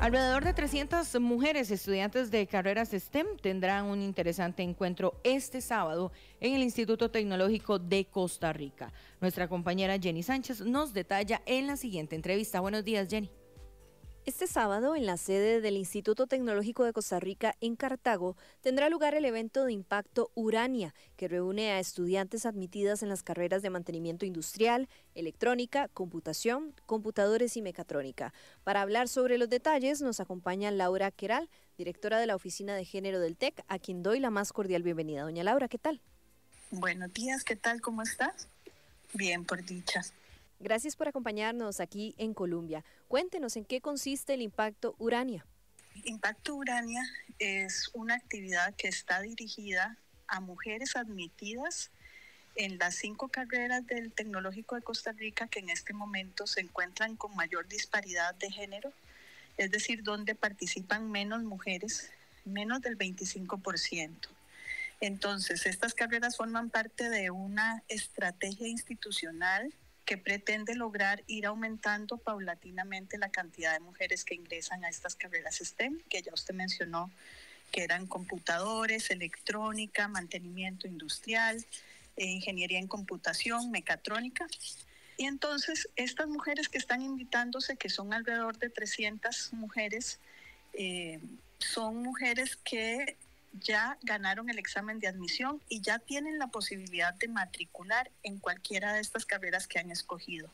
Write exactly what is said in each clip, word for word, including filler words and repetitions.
Alrededor de trescientas mujeres estudiantes de carreras STEM tendrán un interesante encuentro este sábado en el Instituto Tecnológico de Costa Rica. Nuestra compañera Jenny Sánchez nos detalla en la siguiente entrevista. Buenos días, Jenny. Este sábado, en la sede del Instituto Tecnológico de Costa Rica en Cartago, tendrá lugar el evento de impacto Urania, que reúne a estudiantes admitidas en las carreras de mantenimiento industrial, electrónica, computación, computadores y mecatrónica. Para hablar sobre los detalles, nos acompaña Laura Queral, directora de la Oficina de Género del TEC, a quien doy la más cordial bienvenida. Doña Laura, ¿qué tal? Buenos días, ¿qué tal? ¿Cómo estás? Bien, por dicha. Gracias por acompañarnos aquí en Colombia. Cuéntenos en qué consiste el Impacto Urania. Impacto Urania es una actividad que está dirigida a mujeres admitidas en las cinco carreras del Tecnológico de Costa Rica que en este momento se encuentran con mayor disparidad de género, es decir, donde participan menos mujeres, menos del veinticinco por ciento. Entonces, estas carreras forman parte de una estrategia institucional que pretende lograr ir aumentando paulatinamente la cantidad de mujeres que ingresan a estas carreras STEM, que ya usted mencionó, que eran computadores, electrónica, mantenimiento industrial, eh, ingeniería en computación, mecatrónica. Y entonces, estas mujeres que están invitándose, que son alrededor de trescientas mujeres, eh, son mujeres que ya ganaron el examen de admisión y ya tienen la posibilidad de matricular en cualquiera de estas carreras que han escogido.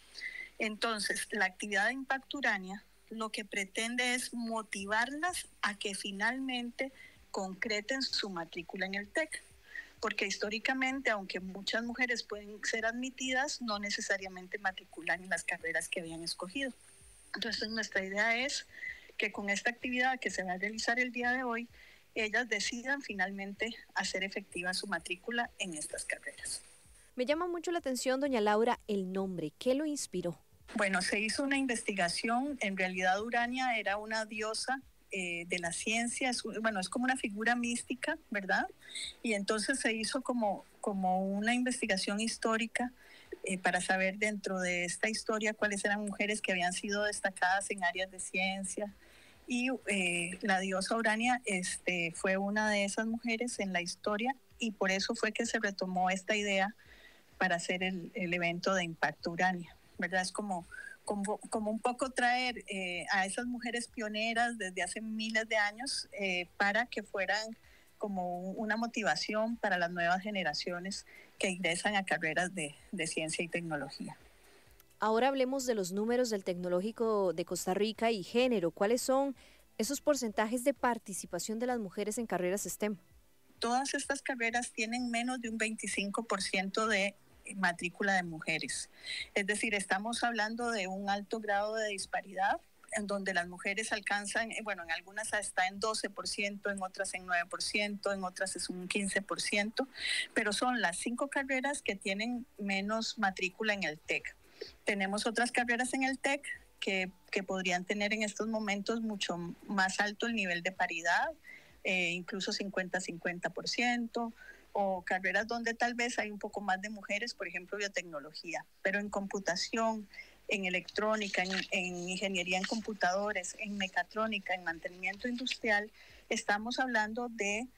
Entonces, la actividad de Impacto Urania lo que pretende es motivarlas a que finalmente concreten su matrícula en el TEC, porque históricamente, aunque muchas mujeres pueden ser admitidas, no necesariamente matriculan en las carreras que habían escogido. Entonces, nuestra idea es que con esta actividad que se va a realizar el día de hoy, ellas decidan finalmente hacer efectiva su matrícula en estas carreras. Me llama mucho la atención, doña Laura, el nombre. ¿Qué lo inspiró? Bueno, se hizo una investigación. En realidad, Urania era una diosa eh, de la ciencia. Es, bueno, es como una figura mística, ¿verdad? Y entonces se hizo como, como una investigación histórica eh, para saber dentro de esta historia cuáles eran mujeres que habían sido destacadas en áreas de ciencia. Y eh, la diosa Urania este, fue una de esas mujeres en la historia y por eso fue que se retomó esta idea para hacer el, el evento de Impacto Urania, ¿verdad? Es como, como, como un poco traer eh, a esas mujeres pioneras desde hace miles de años eh, para que fueran como una motivación para las nuevas generaciones que ingresan a carreras de, de ciencia y tecnología. Ahora hablemos de los números del Tecnológico de Costa Rica y género. ¿Cuáles son esos porcentajes de participación de las mujeres en carreras STEM? Todas estas carreras tienen menos de un veinticinco por ciento de matrícula de mujeres. Es decir, estamos hablando de un alto grado de disparidad en donde las mujeres alcanzan, bueno, en algunas está en doce por ciento, en otras en nueve por ciento, en otras es un quince por ciento, pero son las cinco carreras que tienen menos matrícula en el TEC. Tenemos otras carreras en el TEC que, que podrían tener en estos momentos mucho más alto el nivel de paridad, eh, incluso cincuenta a cincuenta por ciento, o carreras donde tal vez hay un poco más de mujeres, por ejemplo, biotecnología, pero en computación, en electrónica, en, en ingeniería en computadores, en mecatrónica, en mantenimiento industrial, estamos hablando de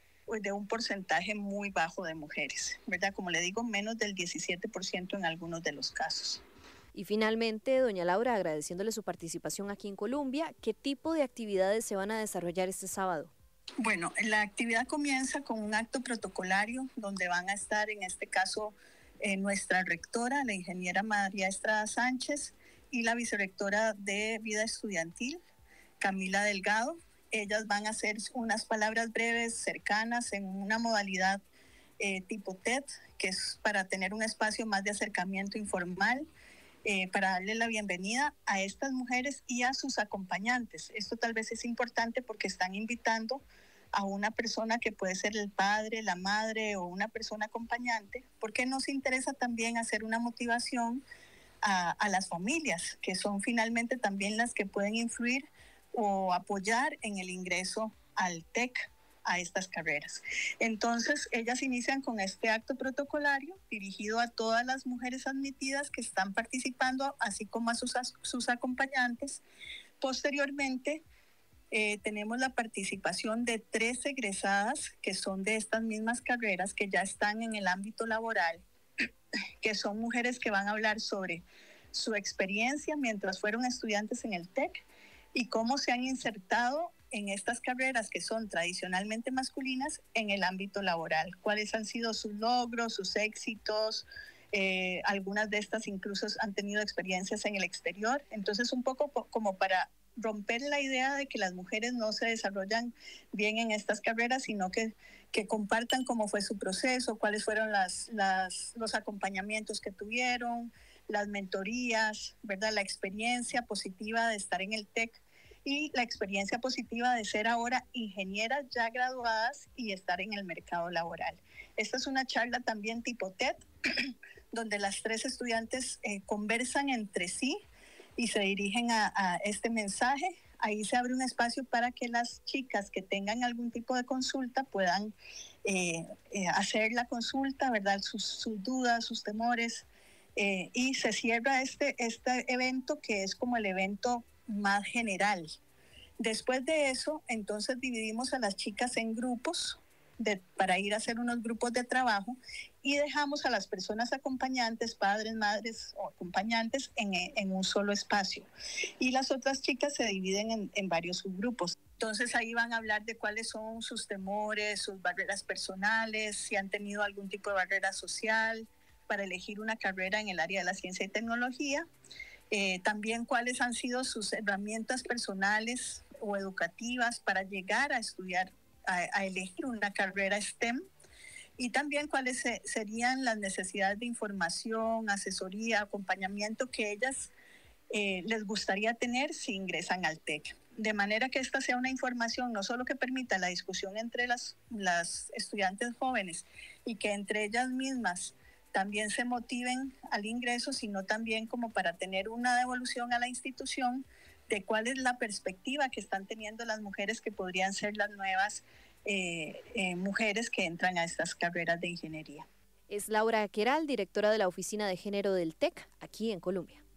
de un porcentaje muy bajo de mujeres, ¿verdad? Como le digo, menos del diecisiete por ciento en algunos de los casos. Y finalmente, doña Laura, agradeciéndole su participación aquí en Colombia, ¿qué tipo de actividades se van a desarrollar este sábado? Bueno, la actividad comienza con un acto protocolario donde van a estar, en este caso, eh, nuestra rectora, la ingeniera María Estrada Sánchez, y la vicerrectora de Vida Estudiantil, Camila Delgado. Ellas van a hacer unas palabras breves, cercanas, en una modalidad eh, tipo TED, que es para tener un espacio más de acercamiento informal, eh, para darle la bienvenida a estas mujeres y a sus acompañantes. Esto tal vez es importante porque están invitando a una persona que puede ser el padre, la madre o una persona acompañante, porque nos interesa también hacer una motivación a, a las familias, que son finalmente también las que pueden influir o apoyar en el ingreso al TEC, a estas carreras. Entonces, ellas inician con este acto protocolario dirigido a todas las mujeres admitidas que están participando, así como a sus, sus acompañantes, Posteriormente, eh, tenemos la participación de tres egresadas que son de estas mismas carreras, que ya están en el ámbito laboral, que son mujeres que van a hablar sobre su experiencia mientras fueron estudiantes en el TEC y cómo se han insertado en estas carreras que son tradicionalmente masculinas en el ámbito laboral, cuáles han sido sus logros, sus éxitos. Eh, algunas de estas incluso han tenido experiencias en el exterior. Entonces, un poco po- como para romper la idea de que las mujeres no se desarrollan bien en estas carreras, sino que, que compartan cómo fue su proceso, cuáles fueron las, las, los acompañamientos que tuvieron, las mentorías, ¿verdad? La experiencia positiva de estar en el TEC y la experiencia positiva de ser ahora ingenieras ya graduadas y estar en el mercado laboral. Esta es una charla también tipo TED, donde las tres estudiantes eh, conversan entre sí y se dirigen a, a este mensaje. Ahí se abre un espacio para que las chicas que tengan algún tipo de consulta puedan eh, eh, hacer la consulta, ¿verdad? Sus, sus dudas, sus temores. Eh, y se cierra este, este evento, que es como el evento más general. Después de eso, entonces dividimos a las chicas en grupos de, para ir a hacer unos grupos de trabajo y dejamos a las personas acompañantes, padres, madres o acompañantes en, en un solo espacio. Y las otras chicas se dividen en, en varios subgrupos. Entonces ahí van a hablar de cuáles son sus temores, sus barreras personales, si han tenido algún tipo de barrera social para elegir una carrera en el área de la ciencia y tecnología. Eh, también cuáles han sido sus herramientas personales o educativas para llegar a estudiar, a, a elegir una carrera STEM, y también cuáles se, serían las necesidades de información, asesoría, acompañamiento que ellas eh, les gustaría tener si ingresan al TEC. De manera que esta sea una información no solo que permita la discusión entre las, las estudiantes jóvenes y que entre ellas mismas también se motiven al ingreso, sino también como para tener una devolución a la institución de cuál es la perspectiva que están teniendo las mujeres que podrían ser las nuevas eh, eh, mujeres que entran a estas carreras de ingeniería. Es Laura Queral, directora de la Oficina de Género del TEC, aquí en Colombia.